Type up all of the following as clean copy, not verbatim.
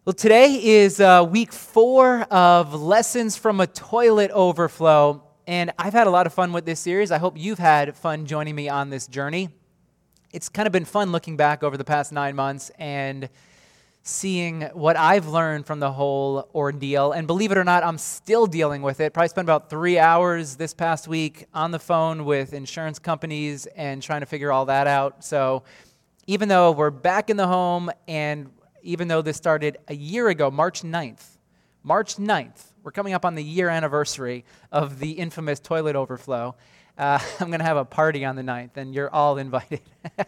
Well, today is week 4 of Lessons from a Toilet Overflow, and I've had a lot of fun with this series. I hope you've had fun joining me on this journey. It's kind of been fun looking back over the past 9 months and seeing what I've learned from the whole ordeal, and believe it or not, I'm still dealing with it. Probably spent about 3 hours this past week on the phone with insurance companies and trying to figure all that out. So even though we're back in the home and even though this started a year ago, March 9th, we're coming up on the year anniversary of the infamous toilet overflow. I'm going to have a party on the 9th, and you're all invited.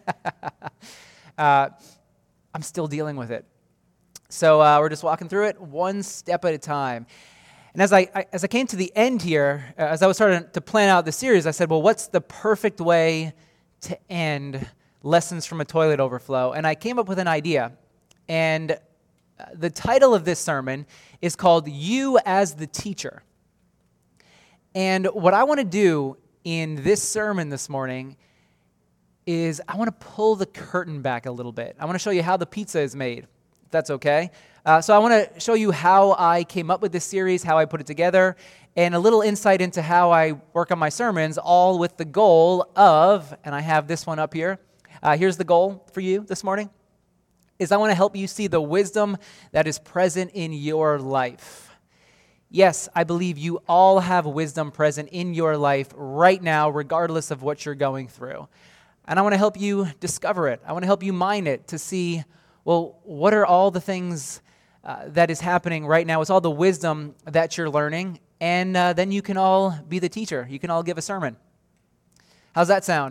I'm still dealing with it. So we're just walking through it one step at a time. And as I came to the end here, as I was starting to plan out the series, I said, well, what's the perfect way to end Lessons from a Toilet Overflow? And I came up with an idea. And the title of this sermon is called You as the Teacher. And what I want to do in this sermon this morning is I want to pull the curtain back a little bit. I want to show you how the pizza is made, if that's okay. So I want to show you how I came up with this series, how I put it together, and a little insight into how I work on my sermons, all with the goal of, and I have this one up here. Here's the goal for you this morning. Is I want to help you see the wisdom that is present in your life. Yes, I believe you all have wisdom present in your life right now, regardless of what you're going through. And I want to help you discover it. I want to help you mine it to see, well, what are all the things that is happening right now? It's all the wisdom that you're learning, and then you can all be the teacher. You can all give a sermon. How's that sound?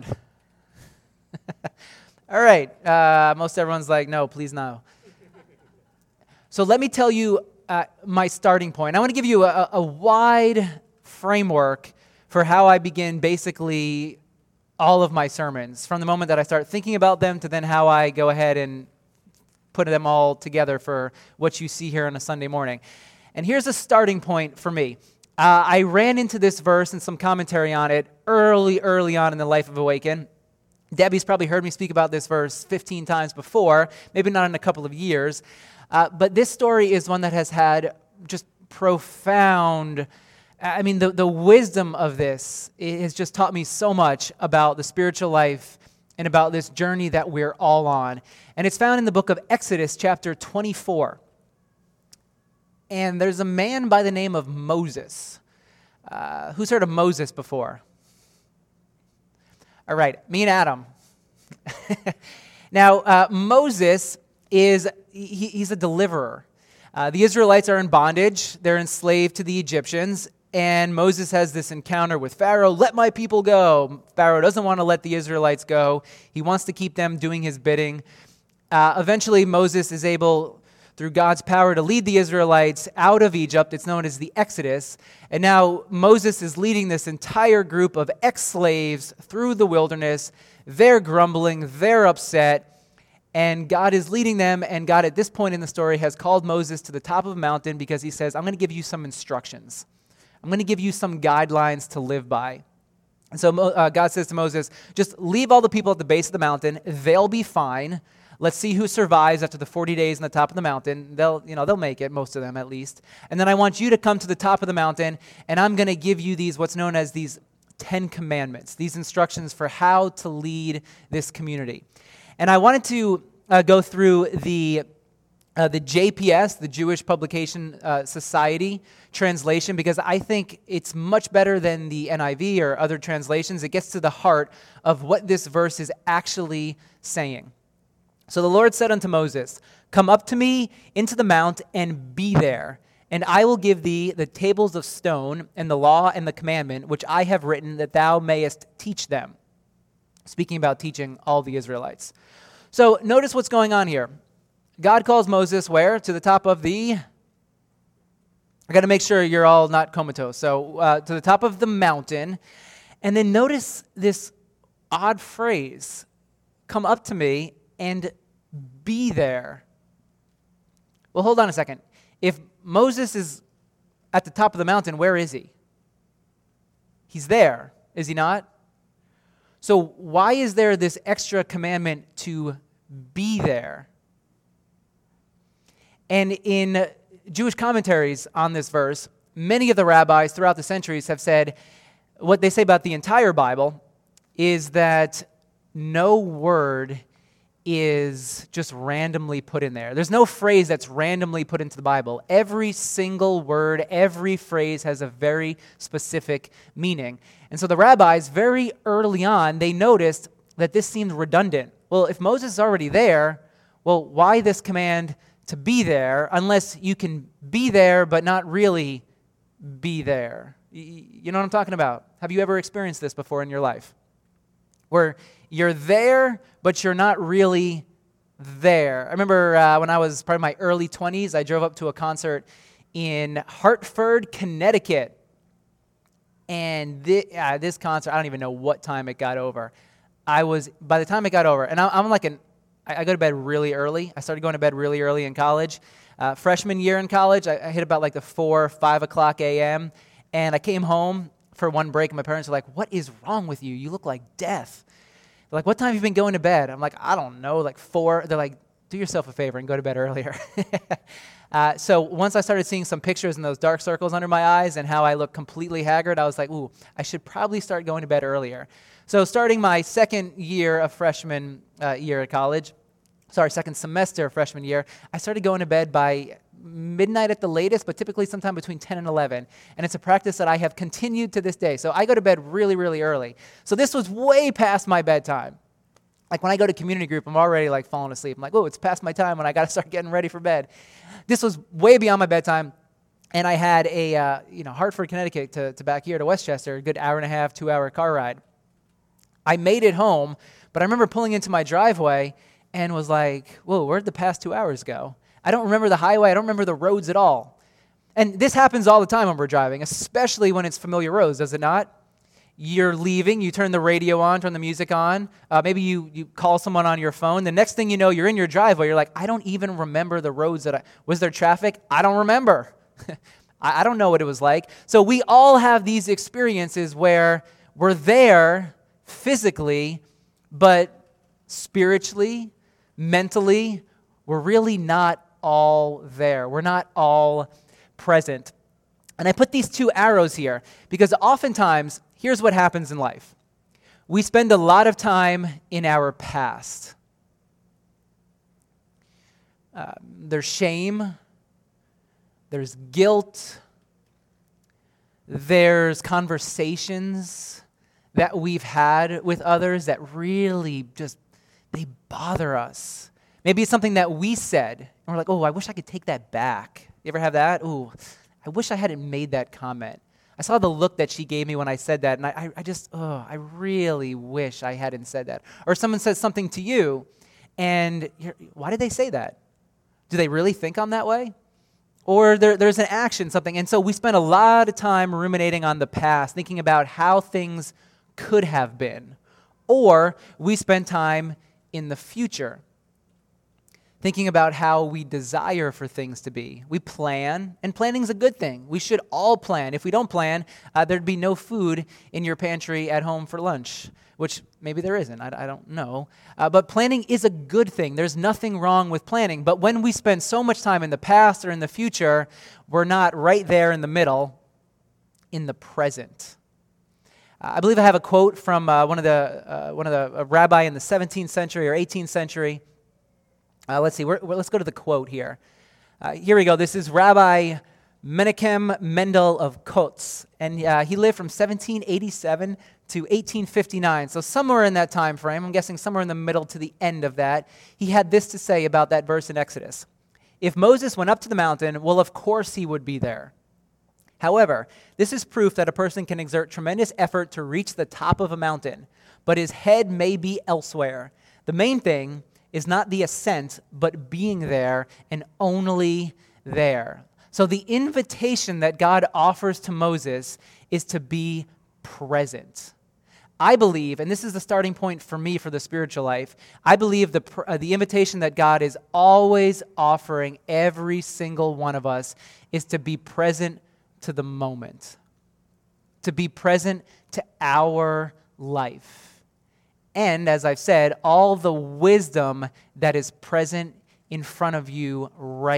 All right, most everyone's like, no, please no. So let me tell you my starting point. I want to give you a wide framework for how I begin basically all of my sermons, from the moment that I start thinking about them to then how I go ahead and put them all together for what you see here on a Sunday morning. And here's a starting point for me. I ran into this verse and some commentary on it early on in the life of Awaken. Debbie's probably heard me speak about this verse 15 times before, maybe not in a couple of years, but this story is one that has had just profound, the wisdom of this has just taught me so much about the spiritual life and about this journey that we're all on. And it's found in the book of Exodus, chapter 24. And there's a man by the name of Moses. Who's heard of Moses before? All right, me and Adam. Now, Moses he's a deliverer. The Israelites are in bondage. They're enslaved to the Egyptians. And Moses has this encounter with Pharaoh. Let my people go. Pharaoh doesn't want to let the Israelites go. He wants to keep them doing his bidding. Eventually, Moses is able, through God's power, to lead the Israelites out of Egypt. It's known as the Exodus. And now Moses is leading this entire group of ex-slaves through the wilderness. They're grumbling, they're upset, and God is leading them. And God, at this point in the story, has called Moses to the top of a mountain because he says, I'm going to give you some instructions. I'm going to give you some guidelines to live by. And so God says to Moses, just leave all the people at the base of the mountain. They'll be fine. Let's see who survives after the 40 days on the top of the mountain. They'll make it, most of them at least. And then I want you to come to the top of the mountain, and I'm going to give you these, what's known as these 10 commandments, these instructions for how to lead this community. And I wanted to go through the JPS, the Jewish Publication Society translation, because I think it's much better than the NIV or other translations. It gets to the heart of what this verse is actually saying. So the Lord said unto Moses, come up to me into the mount and be there, and I will give thee the tables of stone and the law and the commandment which I have written, that thou mayest teach them. Speaking about teaching all the Israelites. So notice what's going on here. God calls Moses where? To the top of I got to make sure you're all not comatose. So to the top of the mountain. And then notice this odd phrase, come up to me and be there. Well, hold on a second. If Moses is at the top of the mountain, where is he? He's there, is he not? So why is there this extra commandment to be there? And in Jewish commentaries on this verse, many of the rabbis throughout the centuries have said what they say about the entire Bible is that no word is just randomly put in there. There's no phrase that's randomly put into the Bible. Every single word, every phrase has a very specific meaning. And so the rabbis, very early on, they noticed that this seemed redundant. Well, if Moses is already there, well, why this command to be there unless you can be there but not really be there? You know what I'm talking about? Have you ever experienced this before in your life? Where you're there, but you're not really there. I remember when I was probably my early 20s, I drove up to a concert in Hartford, Connecticut. And this concert, I don't even know what time it got over. By the time it got over, and I go to bed really early. I started going to bed really early in college. Freshman year in college, I hit about like the 4, 5 o'clock a.m., and I came home for one break, and my parents were like, "What is wrong with you? You look like death." They're like, "What time have you been going to bed?" I'm like, "I don't know, like 4." They're like, "Do yourself a favor and go to bed earlier." So once I started seeing some pictures and those dark circles under my eyes and how I look completely haggard, I was like, "Ooh, I should probably start going to bed earlier." So starting my second year of freshman year at college, second semester of freshman year, I started going to bed by midnight at the latest, but typically sometime between 10 and 11. And it's a practice that I have continued to this day. So I go to bed really, really early. So this was way past my bedtime. Like when I go to community group, I'm already like falling asleep. I'm like, "Oh, it's past my time when I got to start getting ready for bed." This was way beyond my bedtime. And I had a, Hartford, Connecticut to back here to Westchester, a good hour and a half, 2-hour car ride. I made it home, but I remember pulling into my driveway and was like, "Whoa, where'd the past 2 hours go?" I don't remember the highway. I don't remember the roads at all. And this happens all the time when we're driving, especially when it's familiar roads, does it not? You're leaving, you turn the radio on, turn the music on. Maybe you call someone on your phone. The next thing you know, you're in your driveway. You're like, "I don't even remember the roads was there traffic? I don't remember." I don't know what it was like. So we all have these experiences where we're there physically, but spiritually, mentally, we're really not all there. We're not all present. And I put these 2 arrows here because oftentimes, here's what happens in life. We spend a lot of time in our past. There's shame. There's guilt. There's conversations that we've had with others that really they bother us. Maybe it's something that we said, and we're like, "Oh, I wish I could take that back." You ever have that? "Ooh, I wish I hadn't made that comment. I saw the look that she gave me when I said that, and I really wish I hadn't said that." Or someone says something to you, and why did they say that? Do they really think I'm that way? Or there's an action, something, and so we spend a lot of time ruminating on the past, thinking about how things could have been. Or we spend time in the future, thinking about how we desire for things to be. We plan, and planning's a good thing. We should all plan. If we don't plan, there'd be no food in your pantry at home for lunch, which maybe there isn't. I don't know. But planning is a good thing. There's nothing wrong with planning. But when we spend so much time in the past or in the future, we're not right there in the middle, in the present. I believe I have a quote from one of the rabbi in the 17th century or 18th century. Let's see. Let's go to the quote here. Here we go. This is Rabbi Menachem Mendel of Kotz, and he lived from 1787 to 1859. So somewhere in that time frame, I'm guessing somewhere in the middle to the end of that, he had this to say about that verse in Exodus. "If Moses went up to the mountain, well, of course he would be there. However, this is proof that a person can exert tremendous effort to reach the top of a mountain, but his head may be elsewhere. The main thing is not the ascent, but being there and only there." So the invitation that God offers to Moses is to be present. I believe, and this is the starting point for me for the spiritual life, I believe the invitation that God is always offering every single one of us is to be present to the moment, to be present to our life. And as I've said, all the wisdom that is present in front of you right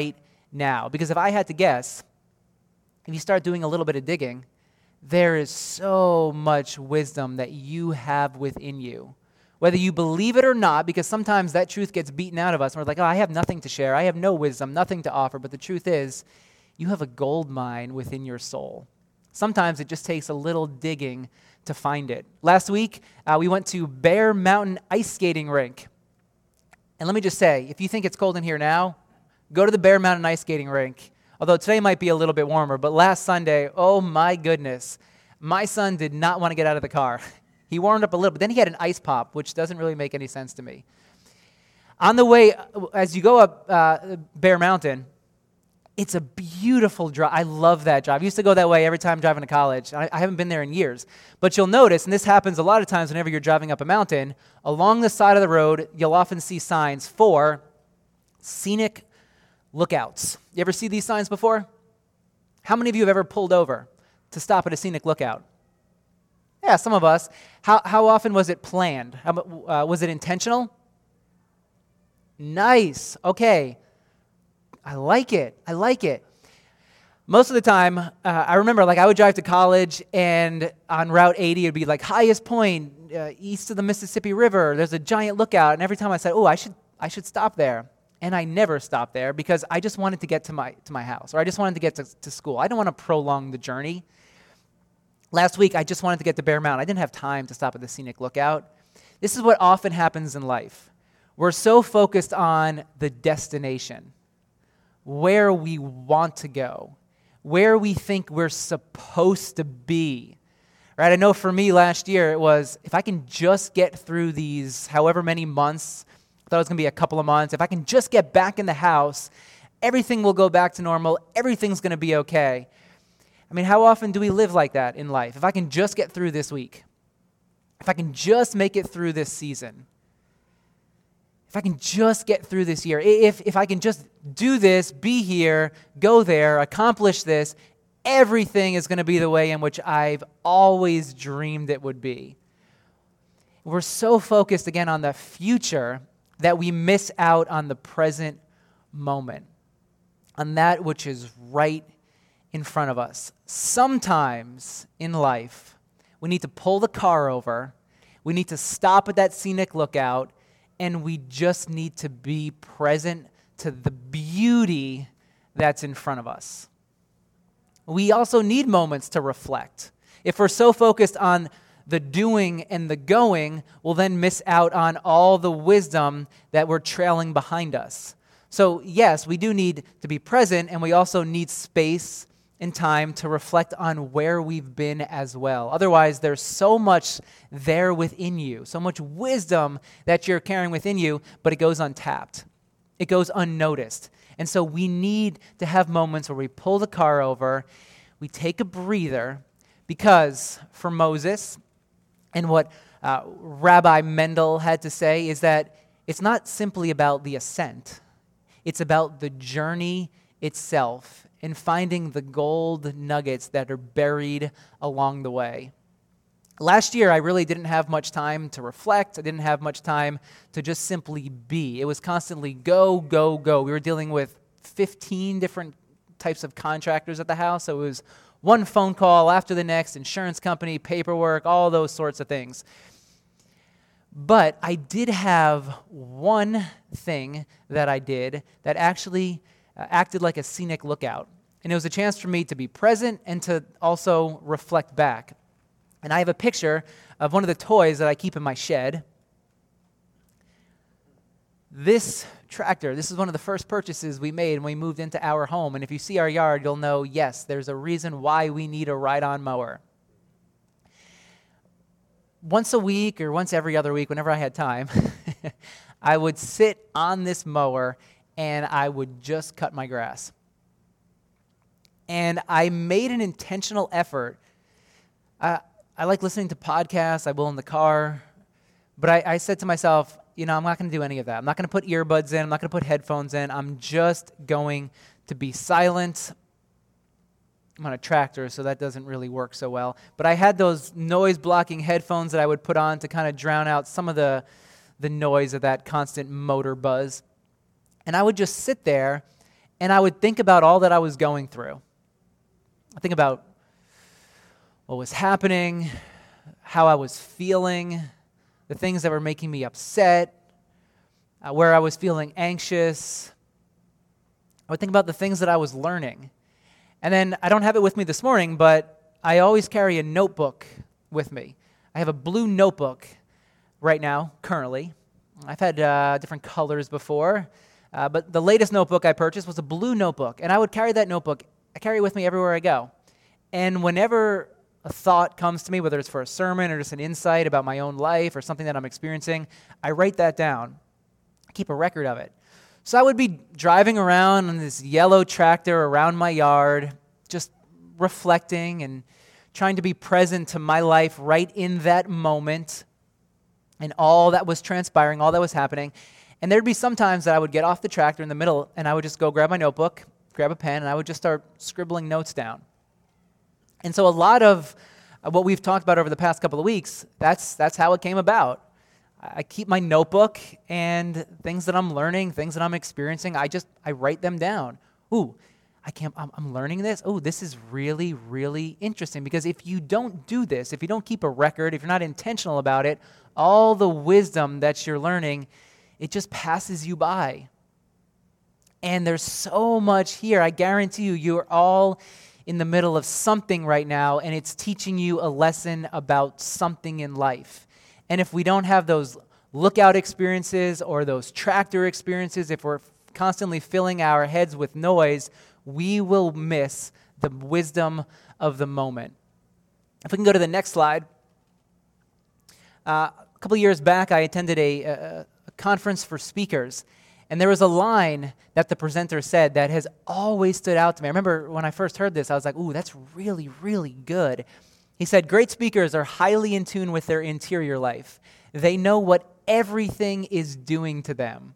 now? Because if I had to guess, if you start doing a little bit of digging, there is so much wisdom that you have within you. Whether you believe it or not, because sometimes that truth gets beaten out of us, and we're like, oh, I have nothing to share. I have no wisdom, nothing to offer. But the truth is, you have a gold mine within your soul. Sometimes it just takes a little digging to find it. Last week, we went to Bear Mountain Ice Skating Rink. And let me just say, if you think it's cold in here now, go to the Bear Mountain Ice Skating Rink. Although today might be a little bit warmer, but last Sunday, oh my goodness, my son did not want to get out of the car. He warmed up a little, but then he had an ice pop, which doesn't really make any sense to me. On the way, as you go up Bear Mountain, it's a beautiful drive. I love that drive. I used to go that way every time driving to college. I haven't been there in years. But you'll notice, and this happens a lot of times whenever you're driving up a mountain, along the side of the road, you'll often see signs for scenic lookouts. You ever see these signs before? How many of you have ever pulled over to stop at a scenic lookout? Yeah, some of us. How often was it planned? Was it intentional? Nice. Okay. I like it. Most of the time, I remember I would drive to college, and on Route 80, it would be highest point east of the Mississippi River. There's a giant lookout, and every time I said, oh, I should stop there. And I never stopped there because I just wanted to get to my house, or I just wanted to get to school. I don't want to prolong the journey. Last week, I just wanted to get to Bear Mountain. I didn't have time to stop at the scenic lookout. This is what often happens in life. We're so focused on the destination, where we want to go, where we think we're supposed to be. Right? I know for me last year it was, if I can just get through these however many months, I thought it was going to be a couple of months. If I can just get back in the house, everything will go back to normal. Everything's going to be okay. I mean, how often do we live like that in life? If I can just get through this week, if I can just make it through this season, if I can just get through this year, if I can just do this, be here, go there, accomplish this, everything is going to be the way in which I've always dreamed it would be. We're so focused, again, on the future that we miss out on the present moment, on that which is right in front of us. Sometimes in life, we need to pull the car over, we need to stop at that scenic lookout, and we just need to be present to the beauty that's in front of us. We also need moments to reflect. If we're so focused on the doing and the going, we'll then miss out on all the wisdom that we're trailing behind us. So yes, we do need to be present, and we also need space and time to reflect on where we've been as well. Otherwise, there's so much there within you, so much wisdom that you're carrying within you, but it goes untapped. It goes unnoticed. And so we need to have moments where we pull the car over, we take a breather, because for Moses, and what Rabbi Mendel had to say is that it's not simply about the ascent. It's about the journey itself and finding the gold nuggets that are buried along the way. Last year, I really didn't have much time to reflect. I didn't have much time to just simply be. It was constantly go, go, go. We were dealing with 15 different types of contractors at the house, so it was one phone call after the next, insurance company, paperwork, all those sorts of things. But I did have one thing that I did that actually acted like a scenic lookout. And it was a chance for me to be present and to also reflect back. And I have a picture of one of the toys that I keep in my shed. This tractor, this is one of the first purchases we made when we moved into our home. And if you see our yard, you'll know, yes, there's a reason why we need a ride-on mower. Once a week or once every other week, whenever I had time, I would sit on this mower and I would just cut my grass. And I made an intentional effort. I like listening to podcasts. I will in the car. But I said to myself, I'm not going to do any of that. I'm not going to put earbuds in. I'm not going to put headphones in. I'm just going to be silent. I'm on a tractor, so that doesn't really work so well. But I had those noise-blocking headphones that I would put on to kind of drown out some of the noise of that constant motor buzz. And I would just sit there and I would think about all that I was going through. I think about what was happening, how I was feeling, the things that were making me upset, where I was feeling anxious. I would think about the things that I was learning. And then I don't have it with me this morning, but I always carry a notebook with me. I have a blue notebook right now, currently. I've had different colors before, but the latest notebook I purchased was a blue notebook, and I would carry that notebook. I carry it with me everywhere I go. And whenever a thought comes to me, whether it's for a sermon or just an insight about my own life or something that I'm experiencing, I write that down. I keep a record of it. So I would be driving around on this yellow tractor around my yard, just reflecting and trying to be present to my life right in that moment and all that was transpiring, all that was happening. And there'd be some times that I would get off the tractor in the middle and I would just go grab my notebook, grab a pen, and I would just start scribbling notes down. And so a lot of what we've talked about over the past couple of weeks, that's how it came about. I keep my notebook and things that I'm learning, things that I'm experiencing, I write them down. Ooh, I'm learning this. Oh, this is really, really interesting, because if you don't do this, if you don't keep a record, if you're not intentional about it, all the wisdom that you're learning, it just passes you by. And there's so much here. I guarantee you're all in the middle of something right now, and it's teaching you a lesson about something in life. And if we don't have those lookout experiences or those tractor experiences, if we're constantly filling our heads with noise, we will miss the wisdom of the moment. If we can go to the next slide. A couple of years back, I attended a conference for speakers, and there was a line that the presenter said that has always stood out to me. I remember when I first heard this, I was like, ooh, that's really, really good. He said, great speakers are highly in tune with their interior life. They know what everything is doing to them.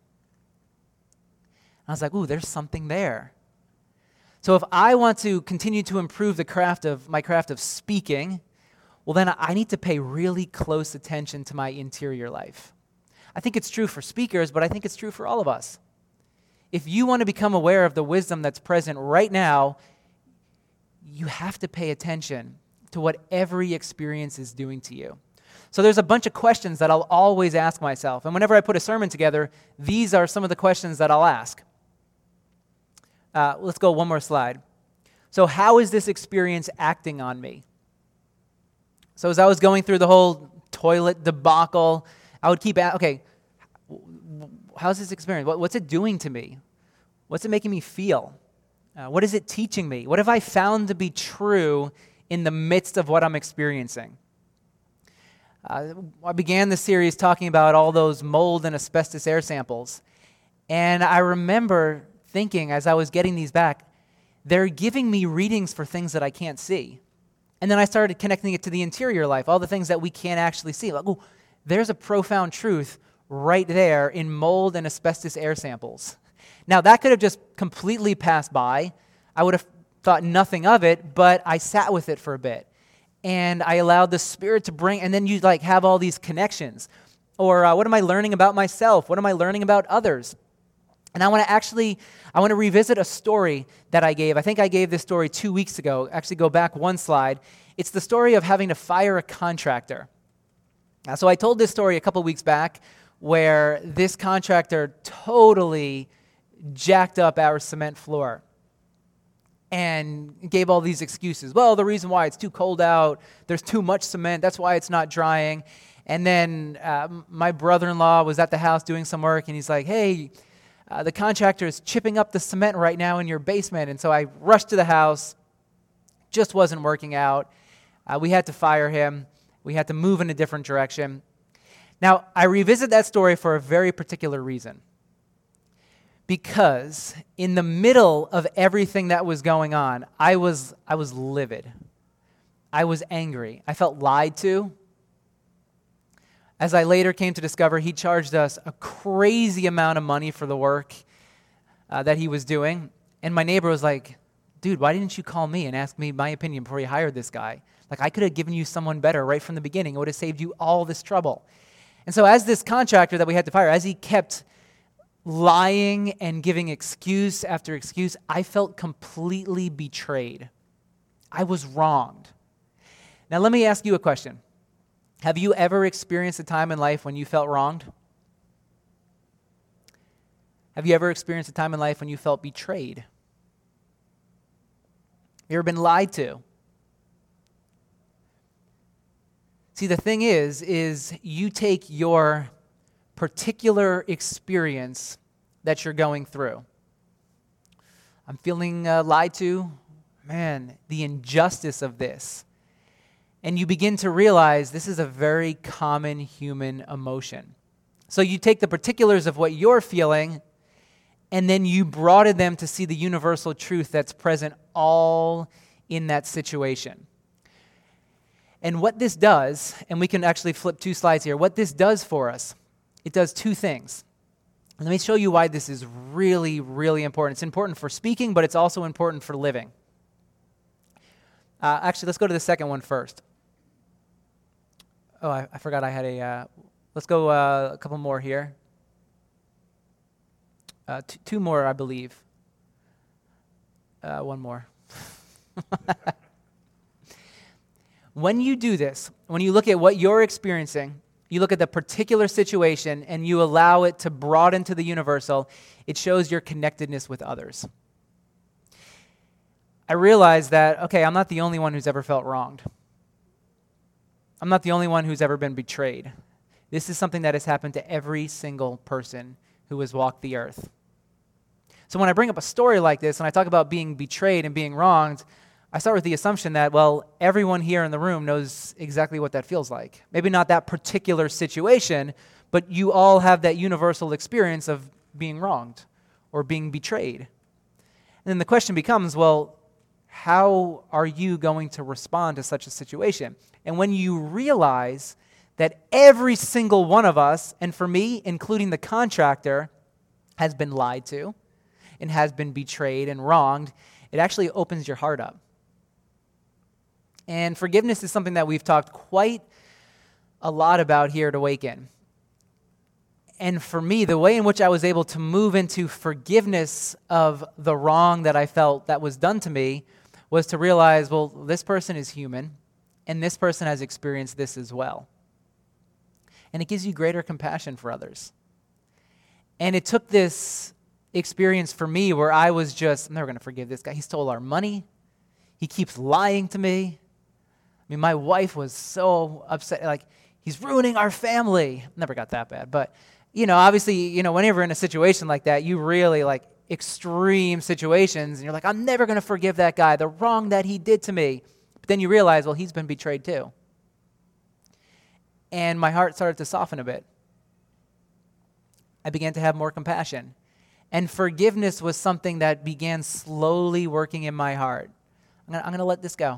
I was like, ooh, there's something there. So if I want to continue to improve my craft of speaking, well, then I need to pay really close attention to my interior life. I think it's true for speakers, but I think it's true for all of us. If you want to become aware of the wisdom that's present right now, you have to pay attention to what every experience is doing to you. So there's a bunch of questions that I'll always ask myself. And whenever I put a sermon together, these are some of the questions that I'll ask. Let's go one more slide. So how is this experience acting on me? So as I was going through the whole toilet debacle, I would keep asking, okay, how's this experience? What's it doing to me? What's it making me feel? What is it teaching me? What have I found to be true in the midst of what I'm experiencing? I began the series talking about all those mold and asbestos air samples. And I remember thinking as I was getting these back, they're giving me readings for things that I can't see. And then I started connecting it to the interior life, all the things that we can't actually see. Like, oh, there's a profound truth right there in mold and asbestos air samples. Now, that could have just completely passed by. I would have thought nothing of it, but I sat with it for a bit. And I allowed the Spirit to bring, and then you have all these connections. Or what am I learning about myself? What am I learning about others? And I want to revisit a story that I gave. I think I gave this story 2 weeks ago. Actually, go back one slide. It's the story of having to fire a contractor. So I told this story a couple weeks back where this contractor totally jacked up our cement floor and gave all these excuses. Well, the reason why it's too cold out, there's too much cement, that's why it's not drying. And then my brother-in-law was at the house doing some work, and he's like, hey, the contractor is chipping up the cement right now in your basement. And so I rushed to the house, just wasn't working out. We had to fire him. We had to move in a different direction. Now, I revisit that story for a very particular reason. Because in the middle of everything that was going on, I was livid. I was angry. I felt lied to. As I later came to discover, he charged us a crazy amount of money for the work that he was doing. And my neighbor was like, dude, why didn't you call me and ask me my opinion before you hired this guy? Like, I could have given you someone better right from the beginning. It would have saved you all this trouble. And so as this contractor that we had to fire, as he kept lying and giving excuse after excuse, I felt completely betrayed. I was wronged. Now, let me ask you a question. Have you ever experienced a time in life when you felt wronged? Have you ever experienced a time in life when you felt betrayed? You ever been lied to? See, the thing is you take your particular experience that you're going through. I'm feeling lied to. Man, the injustice of this. And you begin to realize this is a very common human emotion. So you take the particulars of what you're feeling, and then you broaden them to see the universal truth that's present all in that situation. And what this does, and we can actually flip 2 slides here, what this does for us, it does 2 things. Let me show you why this is really, really important. It's important for speaking, but it's also important for living. Actually, let's go to the second one first. Oh, I forgot I had let's go a couple more here. 2 more, I believe. One more. When you do this, when you look at what you're experiencing, you look at the particular situation and you allow it to broaden to the universal, it shows your connectedness with others. I realize that, okay, I'm not the only one who's ever felt wronged. I'm not the only one who's ever been betrayed. This is something that has happened to every single person who has walked the earth. So when I bring up a story like this and I talk about being betrayed and being wronged, I start with the assumption that, well, everyone here in the room knows exactly what that feels like. Maybe not that particular situation, but you all have that universal experience of being wronged or being betrayed. And then the question becomes, well, how are you going to respond to such a situation? And when you realize that every single one of us, and for me, including the contractor, has been lied to and has been betrayed and wronged, it actually opens your heart up. And forgiveness is something that we've talked quite a lot about here at Awaken. And for me, the way in which I was able to move into forgiveness of the wrong that I felt that was done to me was to realize, well, this person is human, and this person has experienced this as well. And it gives you greater compassion for others. And it took this experience for me where I was just, I'm never going to forgive this guy. He stole our money. He keeps lying to me. I mean, my wife was so upset, like, he's ruining our family. Never got that bad. But, obviously, whenever you're in a situation like that, you really, extreme situations, and you're like, I'm never going to forgive that guy, the wrong that he did to me. But then you realize, well, he's been betrayed too. And my heart started to soften a bit. I began to have more compassion. And forgiveness was something that began slowly working in my heart. I'm going to let this go.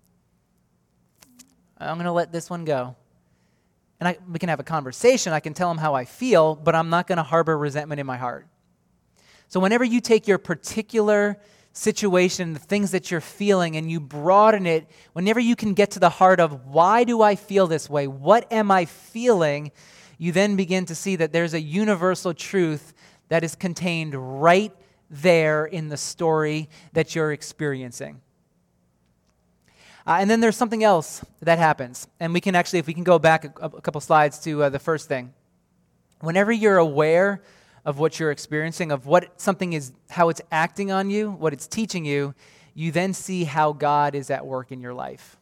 I'm going to let this one go. And we can have a conversation. I can tell him how I feel, but I'm not going to harbor resentment in my heart. So whenever you take your particular situation, the things that you're feeling, and you broaden it, whenever you can get to the heart of, why do I feel this way? What am I feeling? You then begin to see that there's a universal truth that is contained right there in the story that you're experiencing. And then there's something else that happens. And we can actually, if we can go back a couple slides to the first thing. Whenever you're aware of what you're experiencing, of what something is, how it's acting on you, what it's teaching you, you then see how God is at work in your life.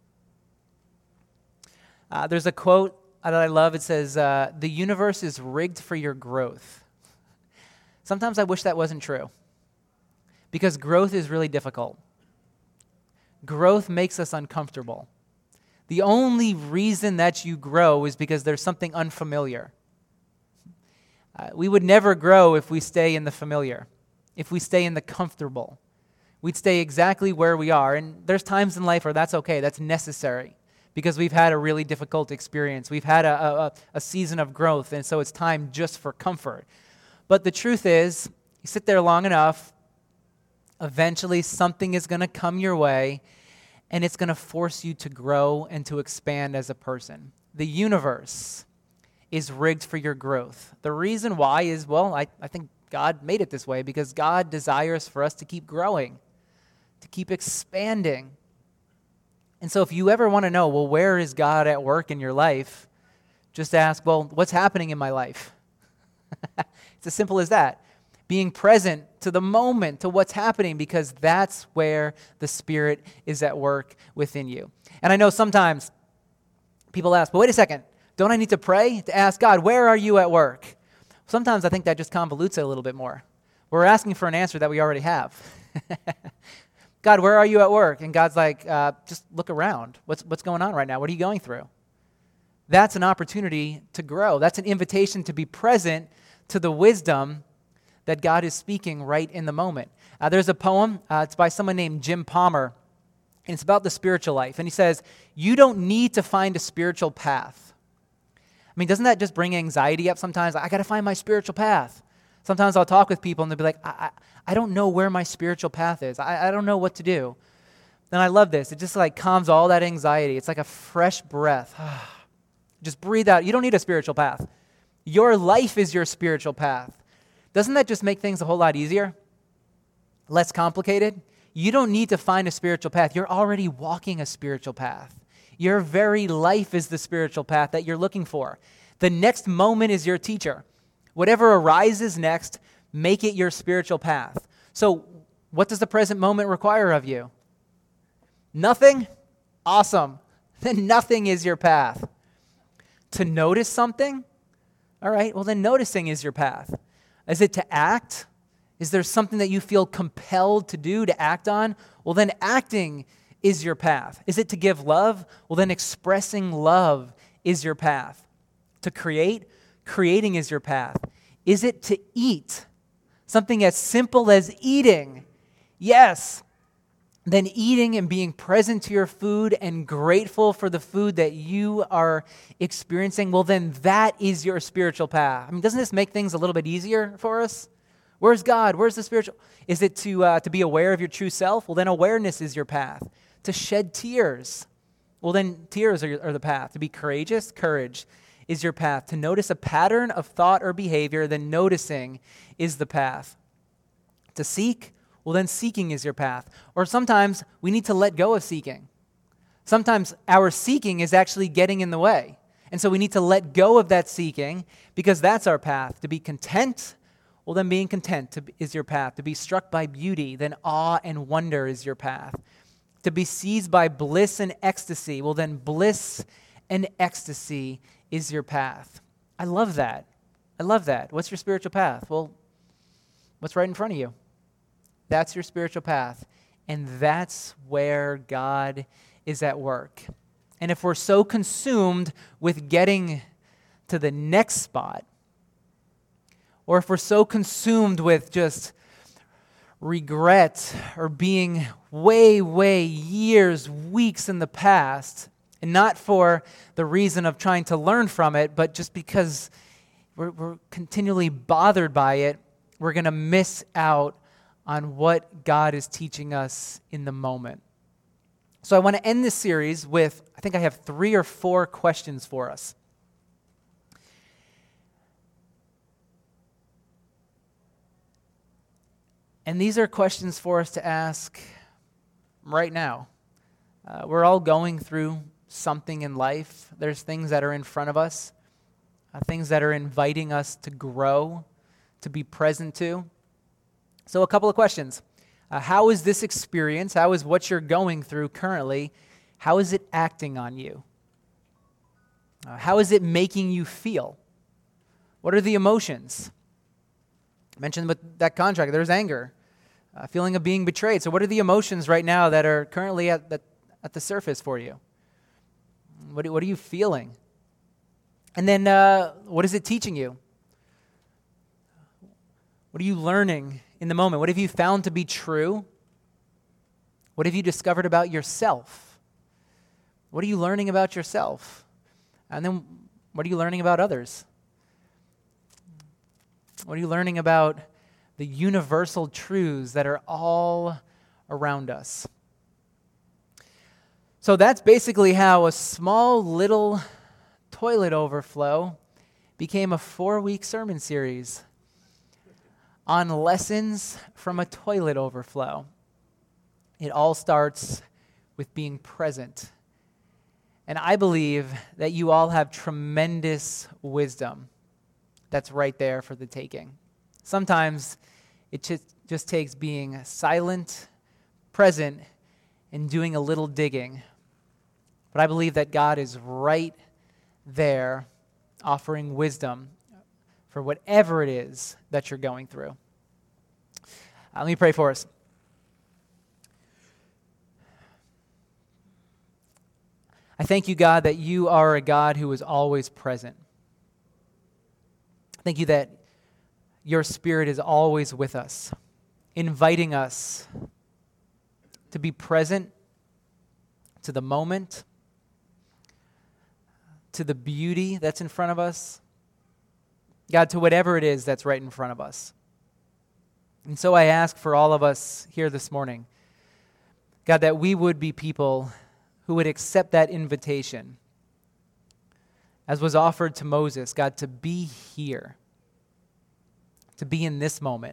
There's a quote that I love. It says, the universe is rigged for your growth. Sometimes I wish that wasn't true, because growth is really difficult. Growth makes us uncomfortable. The only reason that you grow is because there's something unfamiliar. We would never grow if we stay in the familiar, if we stay in the comfortable. We'd stay exactly where we are. And there's times in life where that's okay, that's necessary, because we've had a really difficult experience. We've had a season of growth, and so it's time just for comfort. But the truth is, you sit there long enough, eventually something is going to come your way, and it's going to force you to grow and to expand as a person. The universe is rigged for your growth. The reason why is, well, I think God made it this way because God desires for us to keep growing, to keep expanding. And so if you ever want to know, well, where is God at work in your life? Just ask, well, what's happening in my life? It's as simple as that. Being present to the moment, to what's happening, because that's where the Spirit is at work within you. And I know sometimes people ask, but wait a second, don't I need to pray to ask God, where are you at work? Sometimes I think that just convolutes it a little bit more. We're asking for an answer that we already have. God, where are you at work? And God's like, just look around. What's going on right now? What are you going through? That's an opportunity to grow. That's an invitation to be present to the wisdom that God is speaking right in the moment. There's a poem. It's by someone named Jim Palmer, and it's about the spiritual life. And he says, you don't need to find a spiritual path. I mean, doesn't that just bring anxiety up sometimes? I got to find my spiritual path. Sometimes I'll talk with people and they'll be like, I don't know where my spiritual path is. I don't know what to do. And I love this. It just like calms all that anxiety. It's like a fresh breath. Just breathe out. You don't need a spiritual path. Your life is your spiritual path. Doesn't that just make things a whole lot easier? Less complicated? You don't need to find a spiritual path. You're already walking a spiritual path. Your very life is the spiritual path that you're looking for. The next moment is your teacher. Whatever arises next, make it your spiritual path. So what does the present moment require of you? Nothing? Awesome. Then nothing is your path. To notice something? All right, well then noticing is your path. Is it to act? Is there something that you feel compelled to do, to act on? Well then acting is your path. Is it to give love? Well then expressing love is your path. To create? Creating is your path. Is it to eat? Something as simple as eating? Yes. Then eating and being present to your food and grateful for the food that you are experiencing, well then that is your spiritual path. I mean, doesn't this make things a little bit easier for us? Where's God? Where's the spiritual? Is it to be aware of your true self? Well then awareness is your path. To shed tears? Well then tears are the path. To be courageous? Courage is your path. To notice a pattern of thought or behavior, then noticing is the path. To seek? Well, then seeking is your path. Or sometimes we need to let go of seeking. Sometimes our seeking is actually getting in the way. And so we need to let go of that seeking because that's our path. To be content, well, then being content is your path. To be struck by beauty, then awe and wonder is your path. To be seized by bliss and ecstasy, well, then bliss and ecstasy is your path. I love that. I love that. What's your spiritual path? Well, what's right in front of you? That's your spiritual path. And that's where God is at work. And if we're so consumed with getting to the next spot, or if we're so consumed with just regret or being way years, weeks in the past, and not for the reason of trying to learn from it, but just because we're continually bothered by it, we're going to miss out on what God is teaching us in the moment. So I want to end this series with, I think I have 3 or 4 questions for us. And these are questions for us to ask right now. We're all going through something in life. There's things that are in front of us, things that are inviting us to grow, to be present to. So a couple of questions. How is this experience, how is what you're going through currently, how is it acting on you? How is it making you feel? What are the emotions? I mentioned with that contract, there's anger, feeling of being betrayed. So what are the emotions right now that are currently at the surface for you? What are you feeling? And then what is it teaching you? What are you learning in the moment? What have you found to be true? What have you discovered about yourself? What are you learning about yourself? And then what are you learning about others? What are you learning about the universal truths that are all around us? So that's basically how a small little toilet overflow became a 4-week sermon series on lessons from a toilet overflow. It all starts with being present. And I believe that you all have tremendous wisdom that's right there for the taking. Sometimes it just takes being silent, present, and doing a little digging. But I believe that God is right there offering wisdom for whatever it is that you're going through. Let me pray for us. I thank you, God, that you are a God who is always present. Thank you that your Spirit is always with us, inviting us to be present to the moment, to the beauty that's in front of us, God, to whatever it is that's right in front of us. And so I ask for all of us here this morning, God, that we would be people who would accept that invitation, as was offered to Moses, God, to be here, to be in this moment,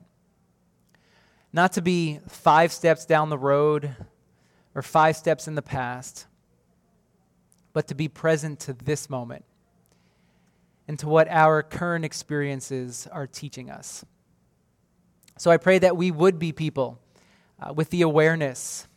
not to be 5 steps down the road or 5 steps in the past, but to be present to this moment and to what our current experiences are teaching us. So I pray that we would be people with the awareness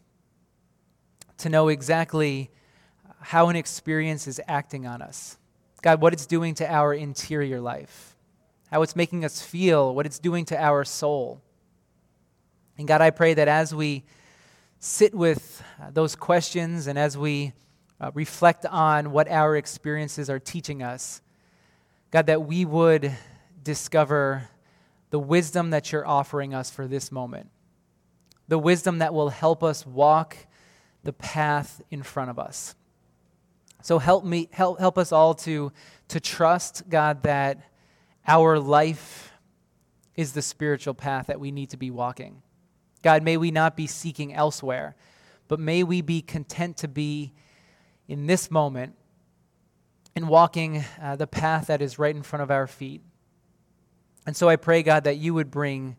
to know exactly how an experience is acting on us. God, what it's doing to our interior life, how it's making us feel, what it's doing to our soul. And God, I pray that as we sit with those questions and as we reflect on what our experiences are teaching us, God, that we would discover the wisdom that you're offering us for this moment, the wisdom that will help us walk the path in front of us. So help us all to trust, God, that our life is the spiritual path that we need to be walking. God, may we not be seeking elsewhere, but may we be content to be in this moment and walking the path that is right in front of our feet. And so I pray, God, that you would bring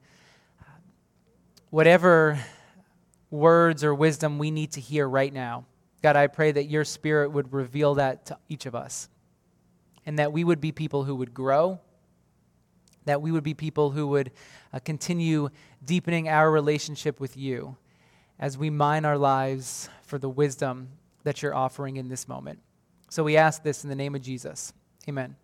whatever words or wisdom we need to hear right now. God, I pray that your Spirit would reveal that to each of us, and that we would be people who would grow, that we would be people who would continue deepening our relationship with you as we mine our lives for the wisdom that you're offering in this moment. So we ask this in the name of Jesus. Amen.